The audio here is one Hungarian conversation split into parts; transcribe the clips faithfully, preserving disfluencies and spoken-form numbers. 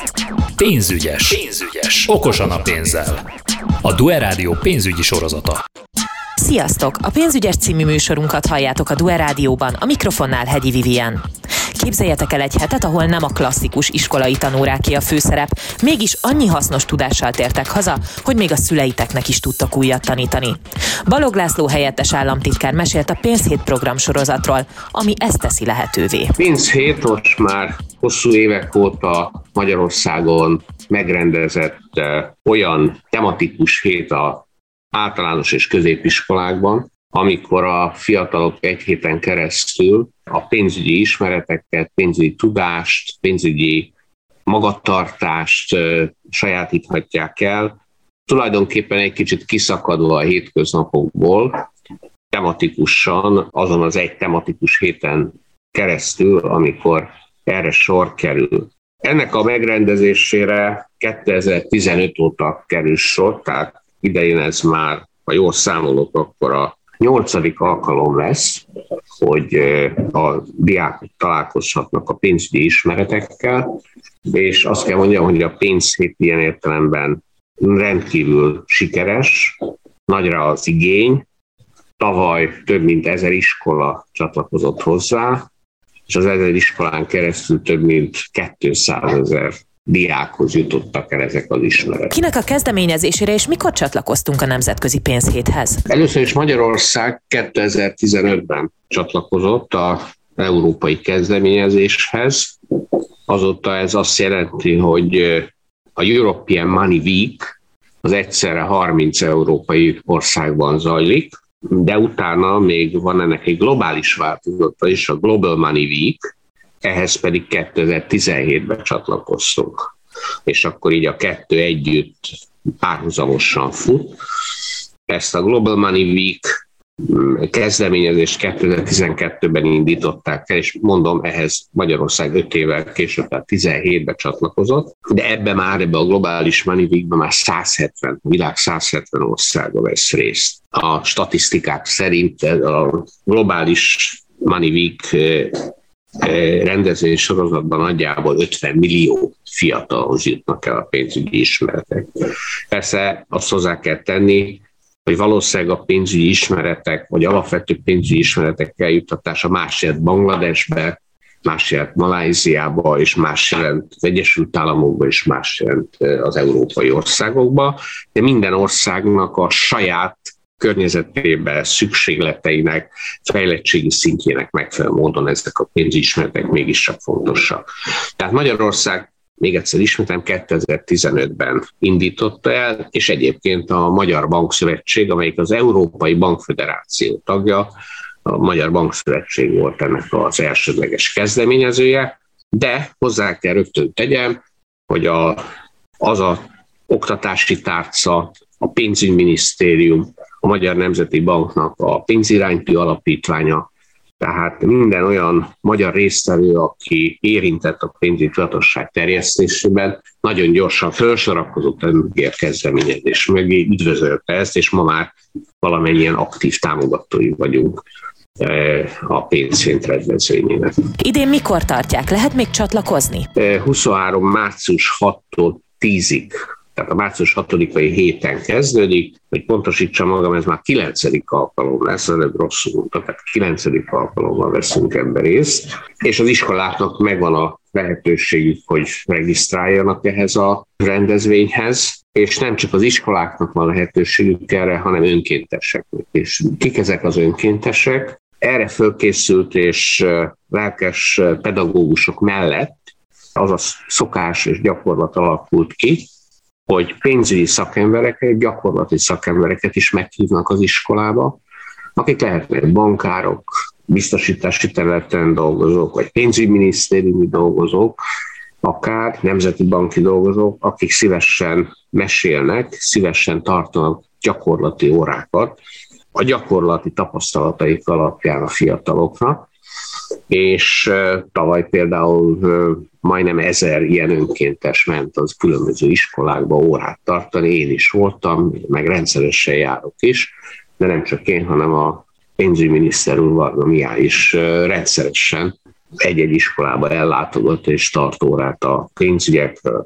Pénzügyes. Pénzügyes. Okosan a pénzzel. A Due Rádió pénzügyi sorozata. Sziasztok! A Pénzügyes című műsorunkat halljátok a Due Rádióban, a mikrofonnál Hegyi Vivien. Képzeljetek el egy hetet, ahol nem a klasszikus iskolai tanóráké a főszerep, mégis annyi hasznos tudással tértek haza, hogy még a szüleiteknek is tudtak újat tanítani. Balogh László helyettes államtitkár mesélt a Pénzhét program sorozatról, ami ezt teszi lehetővé. Pénzhét most már hosszú évek óta Magyarországon megrendezett eh, olyan tematikus hét a általános és középiskolákban, amikor a fiatalok egy héten keresztül a pénzügyi ismereteket, pénzügyi tudást, pénzügyi magatartást ö, sajátíthatják el, tulajdonképpen egy kicsit kiszakadva a hétköznapokból, tematikusan, azon az egy tematikus héten keresztül, amikor erre sor kerül. Ennek a megrendezésére kétezer-tizenöt óta kerül sor, tehát idején ez már, ha jól számolok, akkor a nyolcadik alkalom lesz, hogy a diákok találkozhatnak a pénzügyi ismeretekkel, és azt kell mondjam, hogy a Pénzhét ilyen értelemben rendkívül sikeres, nagyra az igény. Tavaly több mint ezer iskola csatlakozott hozzá, és az ezer iskolán keresztül több mint kétszázezer diákhoz jutottak el ezek az ismeretek. Kinek a kezdeményezésére és mikor csatlakoztunk a Nemzetközi Pénzhéthez? Először is Magyarország kétezer-tizenötben csatlakozott az európai kezdeményezéshez. Azóta ez azt jelenti, hogy a European Money Week az egyszerre harminc európai országban zajlik, de utána még van ennek egy globális változata is, a Global Money Week, ehhez pedig kétezer-tizenhétben csatlakoztunk. És akkor így a kettő együtt párhuzamosan fut. Ezt a Global Money Week kezdeményezést kétezer-tizenkettőben indították el, és mondom, ehhez Magyarország öt évvel később, tehát tizenhétben csatlakozott, de ebben már, ebben a globális Money Weekben már száz hetven, a világ száz hetven országa vesz részt. A statisztikák szerint a globális Money Week rendezvény sorozatban nagyjából ötven millió fiatalhoz jutnak el a pénzügyi ismeretek. Persze azt hozzá kell tenni, hogy valószínűleg a pénzügyi ismeretek, vagy alapvető pénzügyi ismeretek eljuttatása más jelent Bangladesbe, más jelent Malajziába, és más jelent az Egyesült Államokba, és más jelent az európai országokba, de minden országnak a saját környezetében, szükségleteinek, fejlettségi szintjének megfelelő módon ezek a pénzügyi ismeretek mégiscsak fontosak. Tehát Magyarország, még egyszer ismétlem, kétezer-tizenötben indította el, és egyébként a Magyar Bankszövetség, amelyik az Európai Bankföderáció tagja, a Magyar Bankszövetség volt ennek az elsődleges kezdeményezője, de hozzá kell rögtön tegyem, hogy a, az a oktatási tárca, a pénzügyminisztérium, a Magyar Nemzeti Banknak a pénziránytű alapítványa, tehát minden olyan magyar résztvevő, aki érintett a pénzügyi tudatosság terjesztésében, nagyon gyorsan felsorakozott a mögé a kezdeményezés mögé, üdvözölte ezt, és ma már valamennyien aktív támogatói vagyunk a Pénzhét rendezvényének. Idén mikor tartják? Lehet még csatlakozni? huszonhárom március hatodikától tízig. Tehát a március hatodikai héten kezdődik, hogy pontosítsam magam, ez már kilencedik alkalom lesz, előbb rosszul mondtam, tehát kilencedik alkalommal veszünk ebben részt, és az iskoláknak megvan a lehetőségük, hogy regisztráljanak ehhez a rendezvényhez, és nem csak az iskoláknak van lehetőségük erre, hanem önkénteseknek. És kik ezek az önkéntesek? Erre fölkészült és lelkes pedagógusok mellett az a szokás és gyakorlat alakult ki, hogy pénzügyi szakembereket, gyakorlati szakembereket is meghívnak az iskolába, akik lehetnek bankárok, biztosítási területen dolgozók, vagy pénzügyminisztériumi dolgozók, akár nemzeti banki dolgozók, akik szívesen mesélnek, szívesen tartanak gyakorlati órákat, a gyakorlati tapasztalataik alapján a fiataloknak, és tavaly például majdnem ezer ilyen önkéntes ment az különböző iskolákba órát tartani, én is voltam, meg rendszeresen járok is, de nem csak én, hanem a pénzügyminiszter úr Varga Mihály is rendszeresen egy-egy iskolába ellátogat és tart órát a pénzügyekről,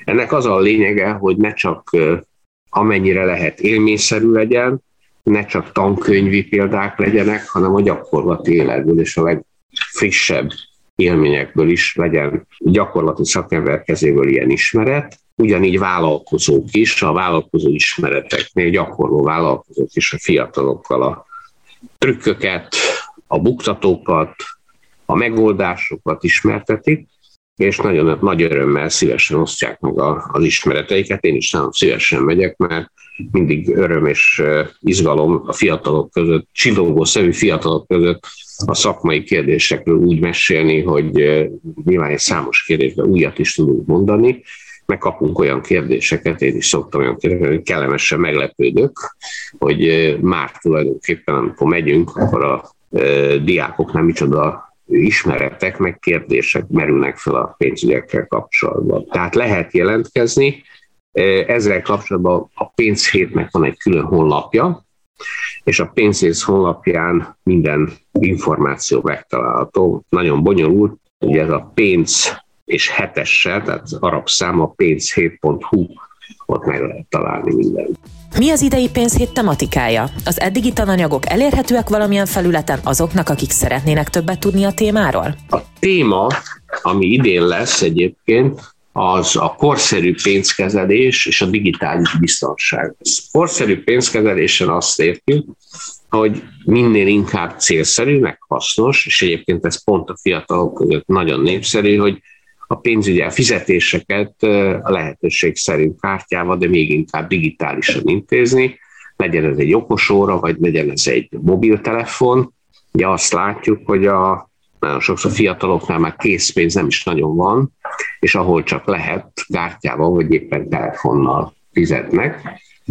Ennek az a lényege, hogy ne csak amennyire lehet élményszerű legyen, ne csak tankönyvi példák legyenek, hanem a gyakorlati életből és a legfrissebb élményekből is legyen gyakorlati szakember kezéből ilyen ismeret. Ugyanígy vállalkozók is, a vállalkozó ismereteknél gyakorló vállalkozók is a fiatalokkal a trükköket, a buktatókat, a megoldásokat ismertetik, és nagyon nagy örömmel szívesen osztják meg a, az ismereteiket. Én is nagyon szívesen megyek, mert mindig öröm és izgalom a fiatalok között, csillogó szemű fiatalok között a szakmai kérdésekről úgy mesélni, hogy nyilván egy számos kérdésben újat is tudunk mondani, megkapunk olyan kérdéseket, én is szoktam olyan kérdéseket, hogy kellemesen meglepődök, hogy már tulajdonképpen, amikor megyünk, akkor a e, diákoknál micsoda ismeretek, meg kérdések merülnek fel a pénzügyekkel kapcsolatban. Tehát lehet jelentkezni, ezzel kapcsolatban a pénzhétnek van egy külön honlapja, és a pénzhét honlapján minden információ megtalálható. Nagyon bonyolult, ugye ez a pénz és hetessel, tehát az arab szám a pénzhét pont hu, ott meg lehet találni mindent. Mi az idei pénzhét tematikája? Az eddigi tananyagok elérhetőek valamilyen felületen azoknak, akik szeretnének többet tudni a témáról? A téma, ami idén lesz egyébként, az a korszerű pénzkezelés és a digitális biztonság. A korszerű pénzkezelésen azt értjük, hogy minél inkább célszerű, meg hasznos, és egyébként ez pont a fiatalok között nagyon népszerű, hogy a pénzügyi fizetéseket a lehetőség szerint kártyával, de még inkább digitálisan intézni, legyen ez egy okosóra, vagy legyen ez egy mobiltelefon. Ugye azt látjuk, hogy a nagyon sokszor fiataloknál már készpénz nem is nagyon van, és ahol csak lehet, kártyával vagy éppen telefonnal fizetnek,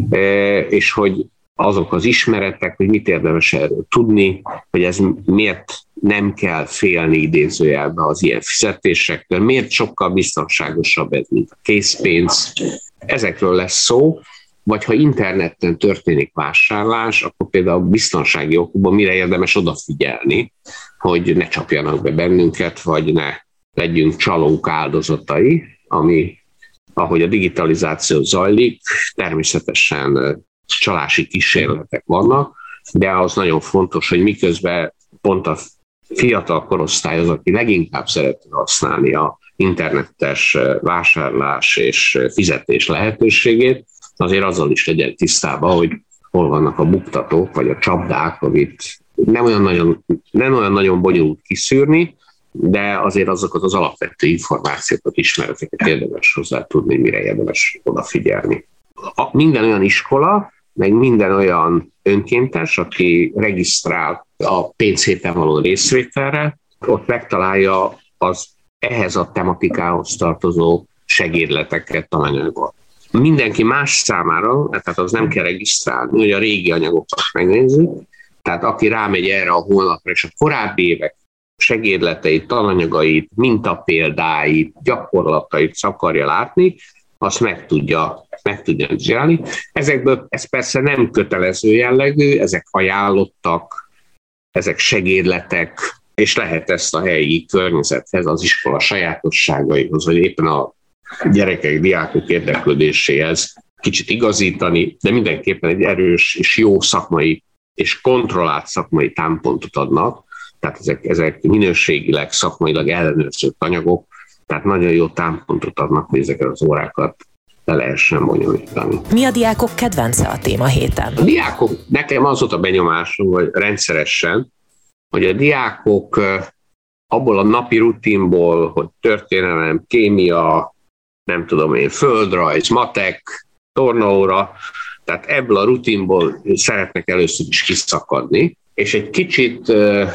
és hogy azok az ismeretek, hogy mit érdemes erről tudni, hogy ez miért nem kell félni idézőjelben az ilyen fizetésektől, miért sokkal biztonságosabb ez, mint a készpénz. Ezekről lesz szó, vagy ha interneten történik vásárlás, akkor például biztonsági okokból mire érdemes odafigyelni, hogy ne csapjanak be bennünket, vagy ne legyünk csalók áldozatai, ami, ahogy a digitalizáció zajlik, természetesen csalási kísérletek vannak, de az nagyon fontos, hogy miközben pont a fiatal korosztály az, aki leginkább szeretne használni a internetes vásárlás és fizetés lehetőségét, azért azzal is legyen tisztában, hogy hol vannak a buktatók, vagy a csapdák, amit nem olyan nagyon, nem olyan nagyon bonyolult kiszűrni, de azért azokat az alapvető információkat, ismereteket érdemes hozzá tudni, mire érdemes odafigyelni. A, minden olyan iskola, meg minden olyan önkéntes, aki regisztrál a pénzhéten való részvételre, ott megtalálja az ehhez a tematikához tartozó segédleteket, tananyagokat. Mindenki más számára, tehát az nem kell regisztrálni, hogy a régi anyagokat megnézzük, tehát aki rámegy erre a honlapra, és a korábbi évek segédleteit, tananyagait, mintapéldáit, gyakorlatait akarja látni, azt meg tudja, meg tudja csinálni. Ezekből ez persze nem kötelező jellegű, ezek ajánlottak, ezek segédletek, és lehet ezt a helyi környezethez, az iskola sajátosságaihoz, vagy éppen a gyerekek, diákok érdeklődéséhez kicsit igazítani, de mindenképpen egy erős és jó szakmai és kontrollált szakmai támpontot adnak, tehát ezek, ezek minőségileg, szakmailag ellenőrzött anyagok, tehát nagyon jó támpontot adnak, hogy ezeket az órákat le lehessen bonyolítani. Mi a diákok kedvence a téma héten? A diákok, nekem az volt a benyomásom, hogy rendszeresen, hogy a diákok abból a napi rutinból, hogy történelem, kémia, nem tudom én, földrajz, matek, tornaóra, tehát ebből a rutinból szeretnek először is kiszakadni, és egy kicsit,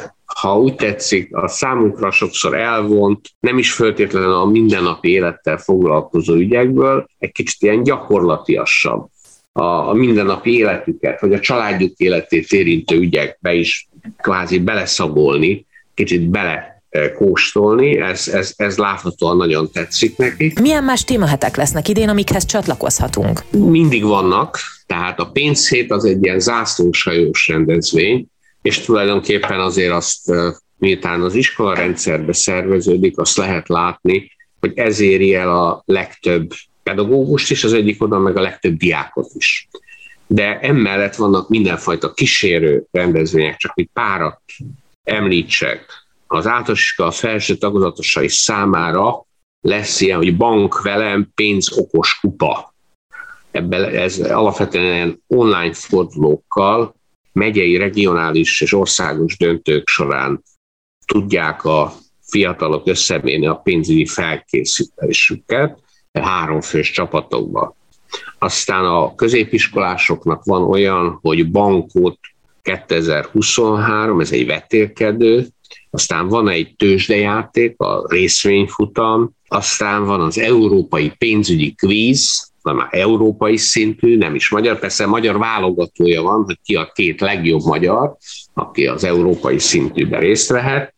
ha úgy tetszik, a számunkra sokszor elvont, nem is feltétlenül a mindennapi élettel foglalkozó ügyekből, egy kicsit ilyen gyakorlatiasabb a mindennapi életüket, vagy a családjuk életét érintő ügyekbe is kvázi beleszagolni, kicsit bele kóstolni, ez, ez, ez láthatóan nagyon tetszik nekik. Milyen más témahetek lesznek idén, amikhez csatlakozhatunk? Mindig vannak, tehát a pénzhét az egy ilyen zászlóshajós rendezvény, és tulajdonképpen azért azt, miután az iskolarendszerbe szerveződik, azt lehet látni, hogy ez éri el a legtöbb pedagógust is, az egyik oldalon meg a legtöbb diákot is. De emellett vannak mindenfajta kísérő rendezvények, csak hogy párat említsek. Az általános iskola felső tagozatosai számára lesz ilyen, hogy bank velem, pénz okos kupa. Ebben ez alapvetően ilyen online fordulókkal megyei, regionális és országos döntők során tudják a fiatalok összemérni a pénzügyi felkészülésüket háromfős csapatokban. Aztán a középiskolásoknak van olyan, hogy bankot kétezer-huszonhárom, ez egy vetélkedő, aztán van egy tőzsdejáték, a részvényfutam, aztán van az európai pénzügyi kvíz, már európai szintű, nem is magyar, persze magyar válogatója van, hogy ki a két legjobb magyar, aki az európai szintűben részt vehet,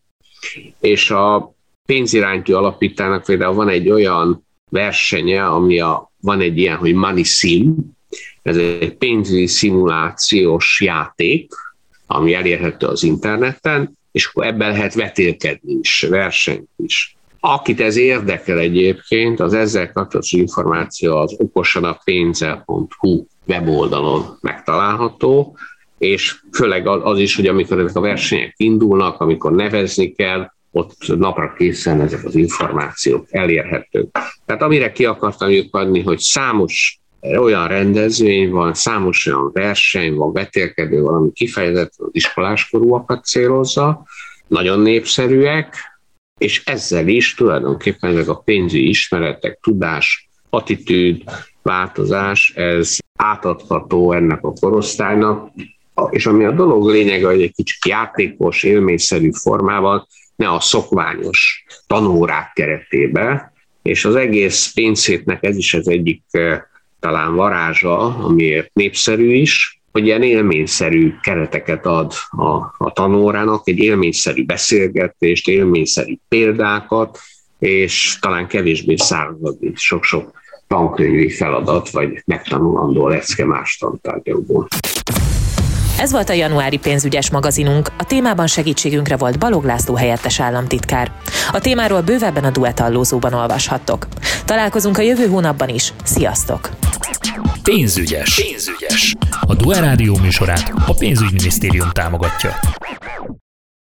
és a pénzirányító alapítának például van egy olyan versenye, ami a, van egy ilyen, hogy Money Sim, ez egy pénzügyi szimulációs játék, ami elérhető az interneten, és akkor ebben lehet vetélkedni is, versenyt is. Akit ez érdekel egyébként, az ezzel kapcsolatos információ az okosanapénzzel pont hu weboldalon megtalálható, és főleg az is, hogy amikor ezek a versenyek indulnak, amikor nevezni kell, ott napra készen ezek az információk elérhetők. Tehát amire ki akartam adni, hogy számos olyan rendezvény van, számos olyan verseny van, vetélkedő van, ami kifejezetten az iskoláskorúakat célozza, nagyon népszerűek, és ezzel is tulajdonképpen ezek a pénzügyi ismeretek, tudás, attitűd, változás, ez átadható ennek a korosztálynak, és ami a dolog lényege, hogy egy kicsit játékos, élményszerű formában, ne a szokványos tanórák keretében, és az egész pénzhétnek ez is az egyik talán varázsa, amiért népszerű is, hogy ilyen élményszerű kereteket ad a, a tanórának, egy élményszerű beszélgetést, élményszerű példákat, és talán kevésbé szárazad, mint sok-sok tankönyvi feladat, vagy megtanulandó lecke más tantárgyakból. Ez volt a januári pénzügyes magazinunk, a témában segítségünkre volt Balogh László helyettes államtitkár. A témáról bővebben a Duett Allózóban olvashattok. Találkozunk a jövő hónapban is, sziasztok! Pénzügyes. Pénzügyes. A Duett Rádió műsorát a Pénzügyminisztérium támogatja.